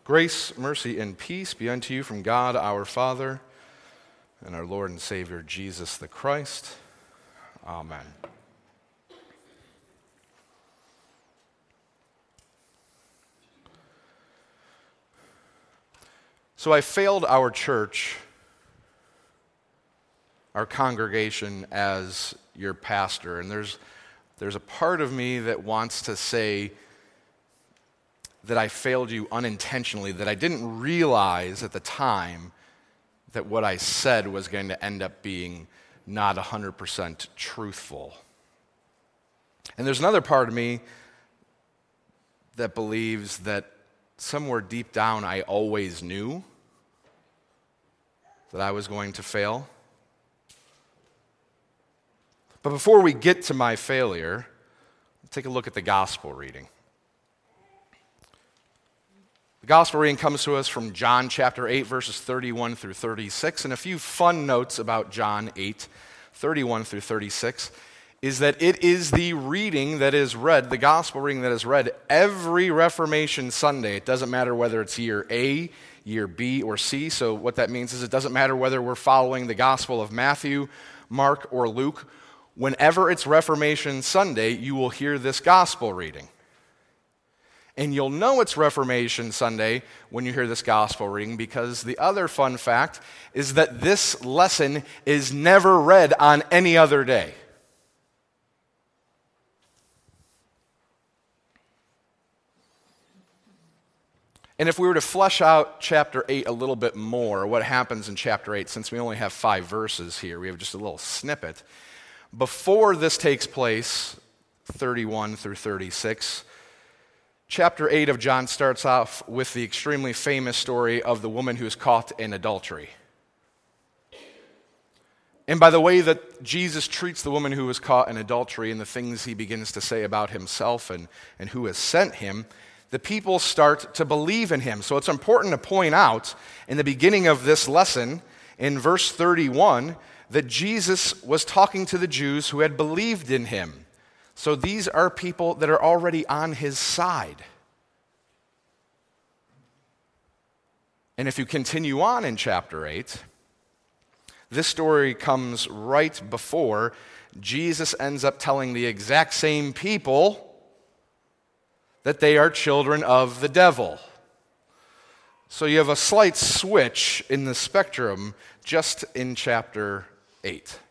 Grace, mercy, and peace be unto you from God our Father and our Lord and Savior Jesus the Christ. Amen. So I failed our church, our congregation, as your pastor, and there's a part of me that wants to say that I failed you unintentionally, that I didn't realize at the time that what I said was going to end up being not 100% truthful. And there's another part of me that believes that somewhere deep down I always knew that I was going to fail. But before we get to my failure, take a look at the gospel reading. The gospel reading comes to us from John chapter 8, verses 31 through 36. And a few fun notes about John 8, 31 through 36, is that it is the reading that is read, the gospel reading that is read every Reformation Sunday. It doesn't matter whether it's year A, year B, or C. So what that means is it doesn't matter whether we're following the gospel of Matthew, Mark, or Luke. Whenever it's Reformation Sunday, you will hear this gospel reading. And you'll know it's Reformation Sunday when you hear this gospel reading, because the other fun fact is that this lesson is never read on any other day. And if we were to flesh out chapter 8 a little bit more, what happens in chapter 8, since we only have 5 verses here, we have just a little snippet. Before this takes place, 31 through 36, chapter 8 of John starts off with the extremely famous story of the woman who is caught in adultery. And by the way that Jesus treats the woman who was caught in adultery and the things he begins to say about himself and who has sent him, the people start to believe in him. So it's important to point out in the beginning of this lesson, in verse 31, that Jesus was talking to the Jews who had believed in him. So these are people that are already on his side. And if you continue on in chapter 8, this story comes right before Jesus ends up telling the exact same people that they are children of the devil. So you have a slight switch in the spectrum just in chapter 8.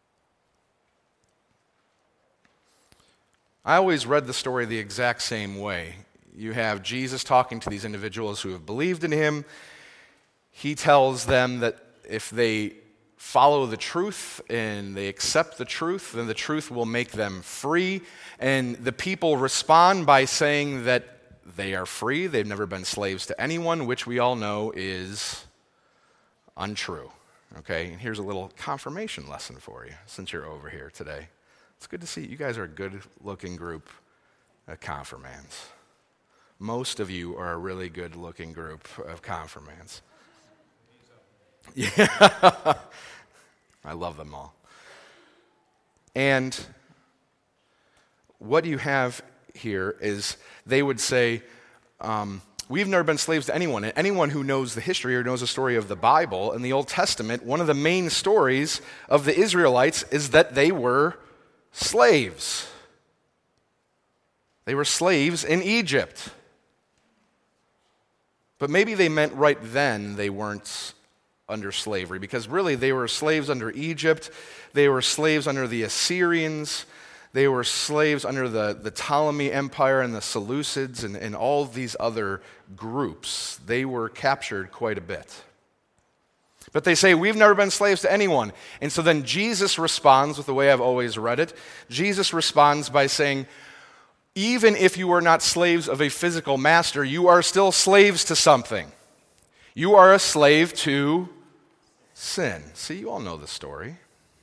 I always read the story the exact same way. You have Jesus talking to these individuals who have believed in him. He tells them that if they follow the truth and they accept the truth, then the truth will make them free. And the people respond by saying that they are free. They've never been slaves to anyone, which we all know is untrue. Okay, and here's a little confirmation lesson for you since you're over here today. It's good to see you. You guys are a good-looking group of confirmands. Most of you are a really good-looking group of confirmands. Yeah, I love them all. And what you have here is they would say, we've never been slaves to anyone. And anyone who knows the history or knows the story of the Bible in the Old Testament, one of the main stories of the Israelites is that they were slaves. They were slaves in Egypt. But maybe they meant right then they weren't under slavery, because really they were slaves under Egypt. They were slaves under the Assyrians. They were slaves under the Ptolemy Empire and the Seleucids and all these other groups. They were captured quite a bit. But they say, we've never been slaves to anyone. And so then Jesus responds with the way I've always read it. Jesus responds by saying, even if you are not slaves of a physical master, you are still slaves to something. You are a slave to sin. See, you all know the story.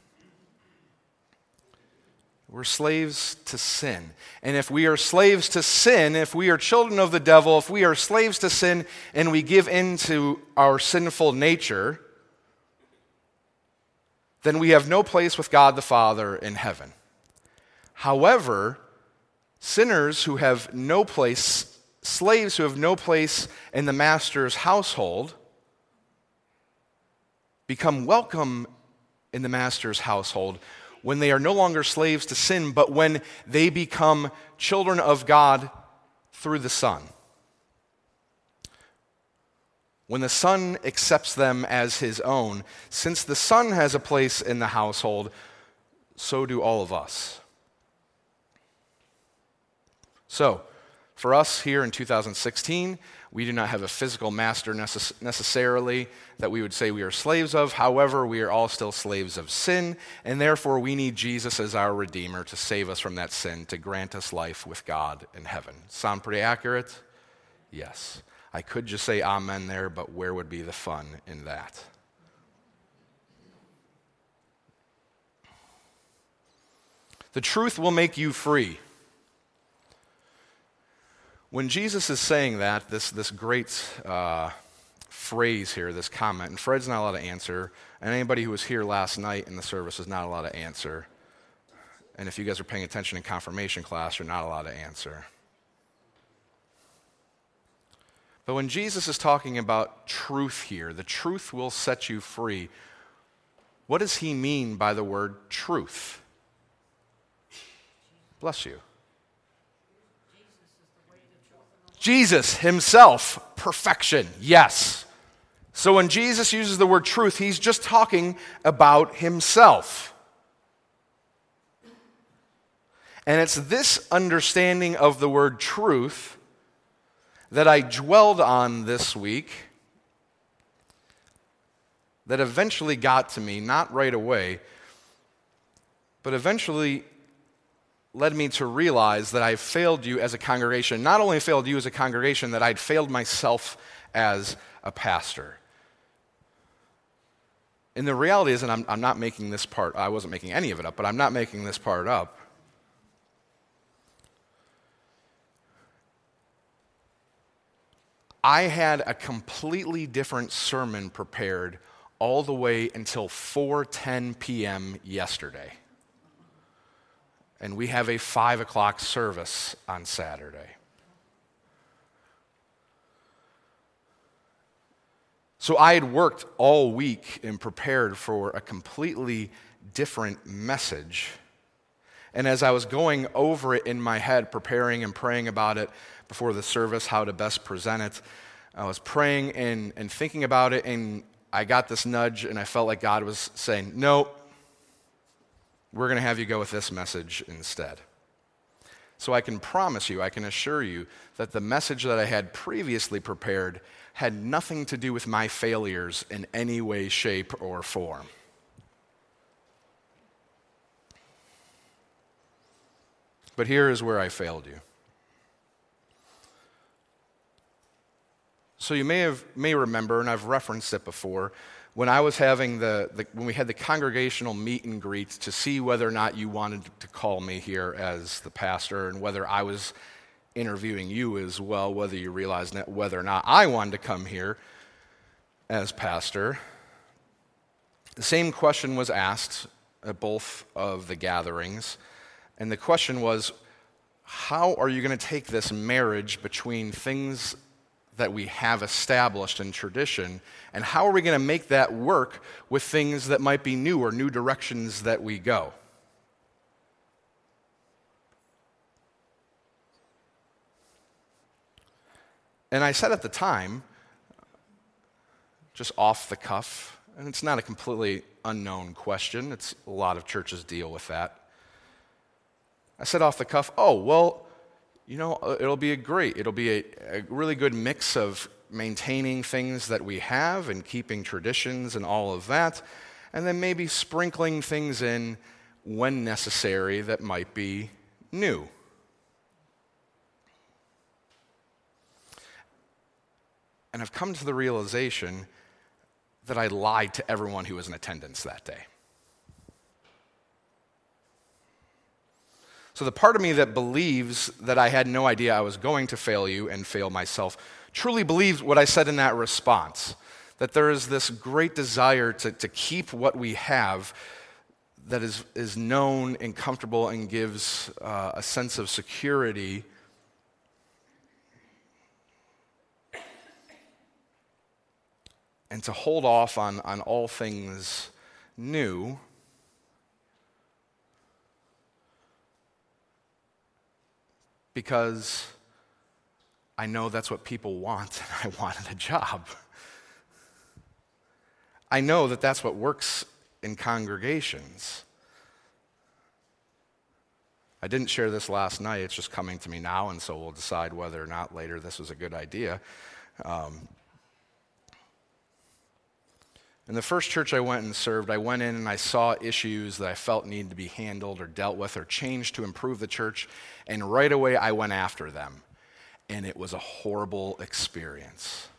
We're slaves to sin. And if we are slaves to sin, if we are children of the devil, if we are slaves to sin and we give in to our sinful nature, then we have no place with God the Father in heaven. However, sinners who have no place slaves who have no place in the master's household become welcome in the master's household when they are no longer slaves to sin, but when they become children of God through the Son. When the Son accepts them as his own, since the Son has a place in the household, so do all of us. So, for us here in 2016, we do not have a physical master necessarily that we would say we are slaves of. However, we are all still slaves of sin, and therefore we need Jesus as our Redeemer to save us from that sin, to grant us life with God in heaven. Sound pretty accurate? Yes. I could just say amen there, but where would be the fun in that? The truth will make you free. When Jesus is saying that, this great phrase here, this comment, and Fred's not allowed to answer, and anybody who was here last night in the service is not allowed to answer. And if you guys are paying attention in confirmation class, you're not allowed to answer. But when Jesus is talking about truth here, the truth will set you free, what does he mean by the word truth? Bless you. Jesus himself, perfection, yes. So when Jesus uses the word truth, he's just talking about himself. And it's this understanding of the word truth that I dwelled on this week that eventually got to me, not right away, but eventually led me to realize that I failed you as a congregation. Not only failed you as a congregation, that I'd failed myself as a pastor. And the reality is, and I'm not making this part, I wasn't making any of it up, but I'm not making this part up. I had a completely different sermon prepared all the way until 4:10 p.m. yesterday. And we have a 5 o'clock service on Saturday. So I had worked all week and prepared for a completely different message. And as I was going over it in my head, preparing and praying about it before the service, how to best present it, I was praying and thinking about it, and I got this nudge, and I felt like God was saying, no, we're going to have you go with this message instead. So I can promise you, I can assure you that the message that I had previously prepared had nothing to do with my failures in any way, shape, or form. But here is where I failed you. So you may remember, and I've referenced it before, when I was having when we had the congregational meet and greet to see whether or not you wanted to call me here as the pastor, and whether I was interviewing you as well, whether you realized that whether or not I wanted to come here as pastor, the same question was asked at both of the gatherings, and the question was, how are you going to take this marriage between things that we have established in tradition, and how are we going to make that work with things that might be new or new directions that we go? And I said at the time, just off the cuff, and it's not a completely unknown question, it's a lot of churches deal with that. I said off the cuff, oh, well, it'll be a really good mix of maintaining things that we have and keeping traditions and all of that, and then maybe sprinkling things in when necessary that might be new. And I've come to the realization that I lied to everyone who was in attendance that day. So the part of me that believes that I had no idea I was going to fail you and fail myself truly believes what I said in that response, that there is this great desire to keep what we have that is known and comfortable and gives a sense of security and to hold off on all things new because I know that's what people want, and I wanted a job. I know that that's what works in congregations. I didn't share this last night. It's just coming to me now, and so we'll decide whether or not later this was a good idea. In the first church I went and served, I went in and I saw issues that I felt needed to be handled or dealt with or changed to improve the church, and right away I went after them. And it was a horrible experience.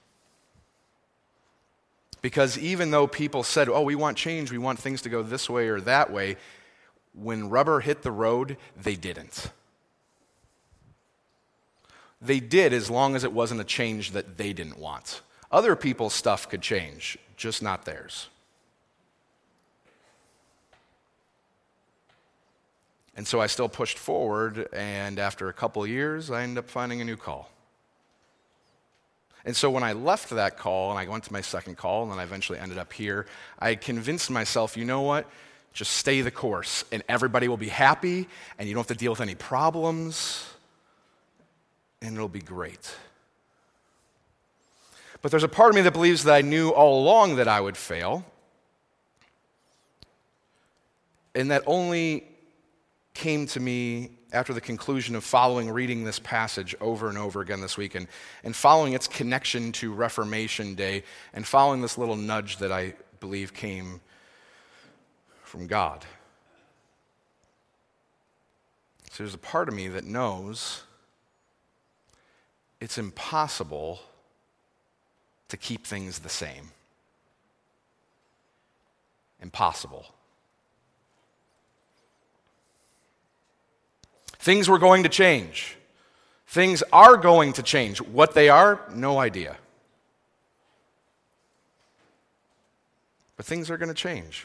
Because even though people said, oh, we want change, we want things to go this way or that way, when rubber hit the road, they didn't. They did as long as it wasn't a change that they didn't want. Other people's stuff could change, just not theirs. And so I still pushed forward, and after a couple of years, I ended up finding a new call. And so when I left that call, and I went to my second call, and then I eventually ended up here, I convinced myself, you know what? Just stay the course, and everybody will be happy, and you don't have to deal with any problems, and it'll be great. But there's a part of me that believes that I knew all along that I would fail, and that only came to me after the conclusion of reading this passage over and over again this week, and following its connection to Reformation Day, and following this little nudge that I believe came from God. So there's a part of me that knows it's impossible to keep things the same. Impossible. Things were going to change. Things are going to change. What they are, no idea. But things are going to change.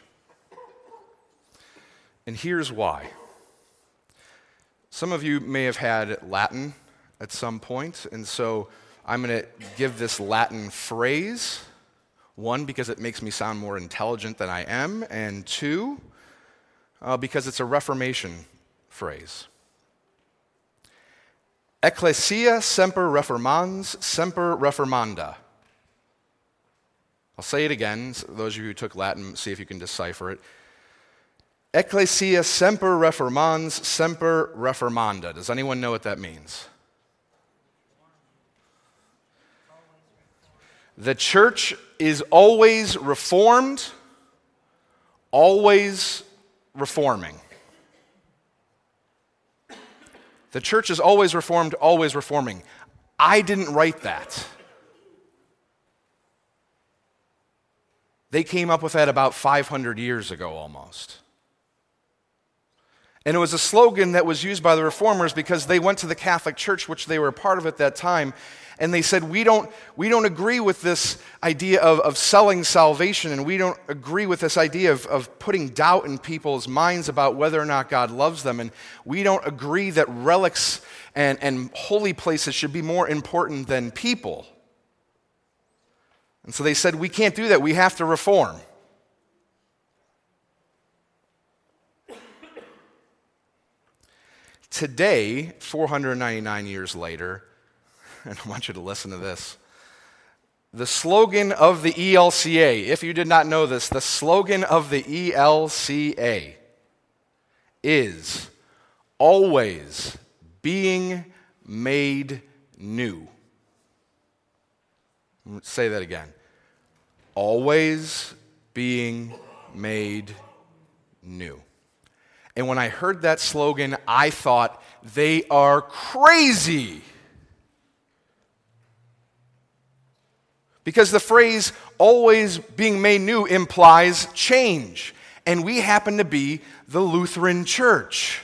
And here's why. Some of you may have had Latin at some point, and so I'm going to give this Latin phrase, one, because it makes me sound more intelligent than I am, and two, because it's a Reformation phrase. Ecclesia semper reformans, semper reformanda. I'll say it again, so those of you who took Latin, see if you can decipher it. Ecclesia semper reformans, semper reformanda. Does anyone know what that means? The church is always reformed, always reforming. The church is always reformed, always reforming. I didn't write that. They came up with that about 500 years ago almost. And it was a slogan that was used by the reformers because they went to the Catholic Church, which they were a part of at that time, and they said, we don't agree with this idea of selling salvation, and we don't agree with this idea of putting doubt in people's minds about whether or not God loves them, and we don't agree that relics and holy places should be more important than people. And so they said, we can't do that, we have to reform. Today, 499 years later, and I want you to listen to this, the slogan of the ELCA, if you did not know this, the slogan of the ELCA is always being made new. Say that again. Always being made new. And when I heard that slogan, I thought, they are crazy. Because the phrase, always being made new, implies change. And we happen to be the Lutheran Church.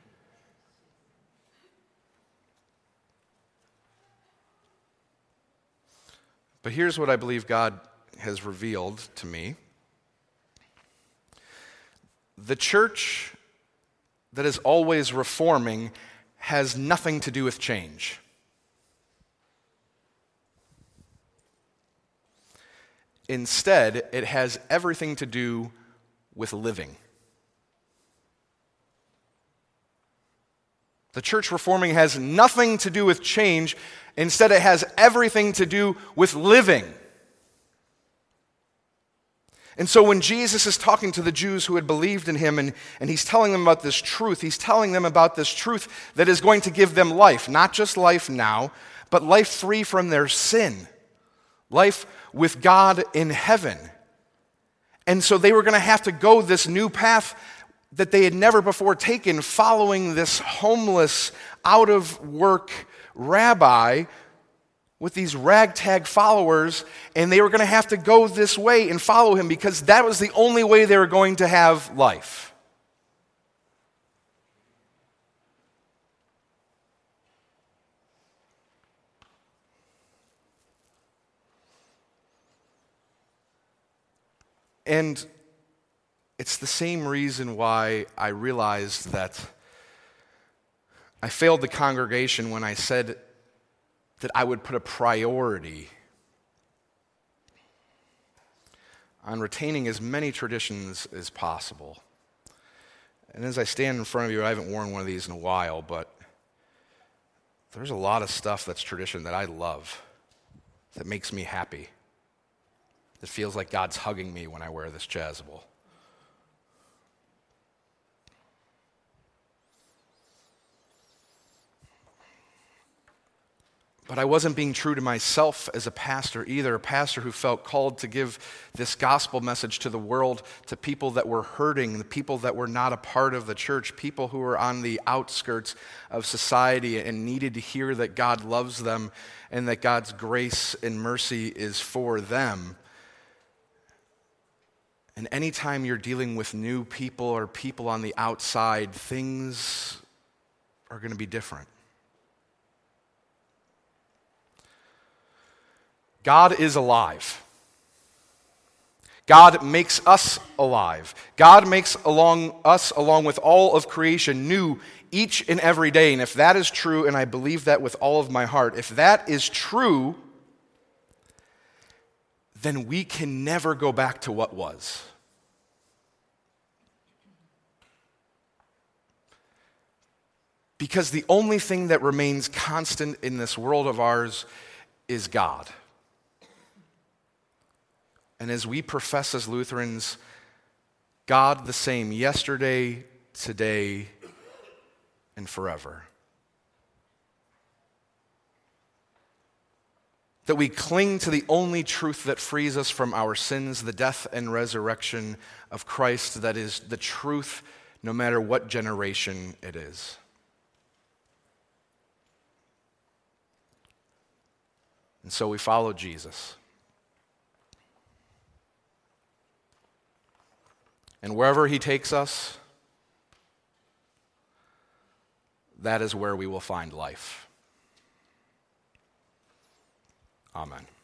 But here's what I believe God has revealed to me. The church that is always reforming has nothing to do with change. Instead, it has everything to do with living. The church reforming has nothing to do with change. Instead, it has everything to do with living. And so when Jesus is talking to the Jews who had believed in him and he's telling them about this truth, he's telling them about this truth that is going to give them life, not just life now, but life free from their sin, life with God in heaven. And so they were going to have to go this new path that they had never before taken, following this homeless, out-of-work rabbi with these ragtag followers, and they were going to have to go this way and follow him because that was the only way they were going to have life. And it's the same reason why I realized that I failed the congregation when I said that I would put a priority on retaining as many traditions as possible. And as I stand in front of you, I haven't worn one of these in a while, but there's a lot of stuff that's tradition that I love, that makes me happy. It feels like God's hugging me when I wear this chasuble. But I wasn't being true to myself as a pastor either, a pastor who felt called to give this gospel message to the world, to people that were hurting, the people that were not a part of the church, people who were on the outskirts of society and needed to hear that God loves them and that God's grace and mercy is for them. And anytime you're dealing with new people or people on the outside, things are going to be different. God is alive. God makes us alive. God makes us, along with all of creation, new each and every day. And if that is true, and I believe that with all of my heart, if that is true, then we can never go back to what was. Because the only thing that remains constant in this world of ours is God. And as we profess as Lutherans, God the same yesterday, today, and forever. That we cling to the only truth that frees us from our sins, the death and resurrection of Christ, that is the truth no matter what generation it is. And so we follow Jesus. And wherever he takes us, that is where we will find life. Amen.